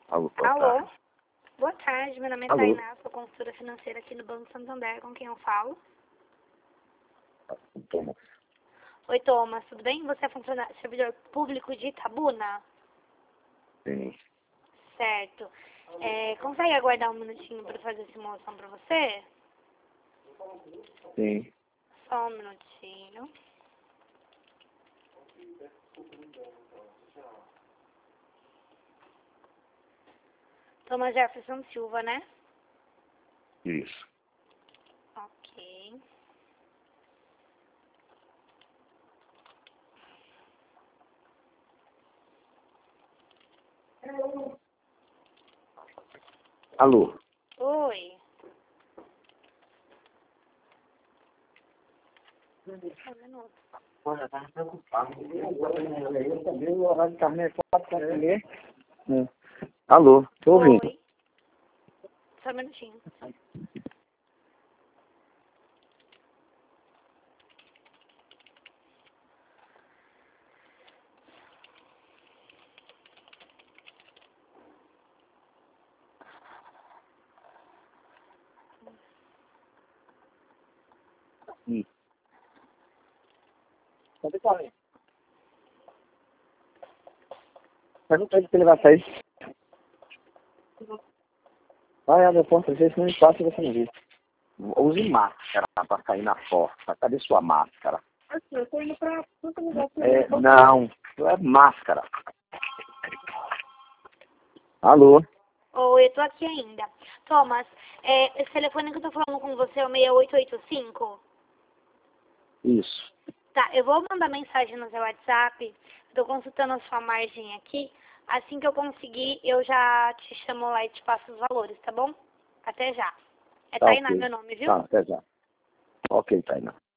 Alô, boa Alô? tarde. Boa tarde, meu nome é Alô? Tainá, sou consultora financeira aqui no Banco Santander, com quem eu falo. Thomas. Oi, Thomas, tudo bem? Você é funcionário, servidor público de Itabuna? Sim. Certo. Consegue aguardar um minutinho para fazer essa simulação para você? Sim. Só um minutinho. Thomas Jefferson Silva, né? Isso. Ok. Alô? Oi. Só um minuto. Pô, já tava preocupado. Eu também, o horário de carne é 4 para comer. Alô? Tô ouvindo. Oi. Só um minutinho. Pode falar. Pergunta ele se ele vai sair. Vai, abre a porta, às vezes não passa e você não vê. Use máscara pra sair na porta. Cadê sua máscara? Aqui, eu tô indo pra todo lugar. Não. É máscara. Alô? Oi, eu tô aqui ainda. Thomas, esse telefone que eu tô falando com você é o 6885? Isso. Tá, eu vou mandar mensagem no seu WhatsApp. Tô consultando a sua margem aqui. Assim que eu conseguir, eu já te chamo lá e te passo os valores, tá bom? Até já. É Tá Tainá ok. meu nome, viu? Tá, até já. Ok, Tainá.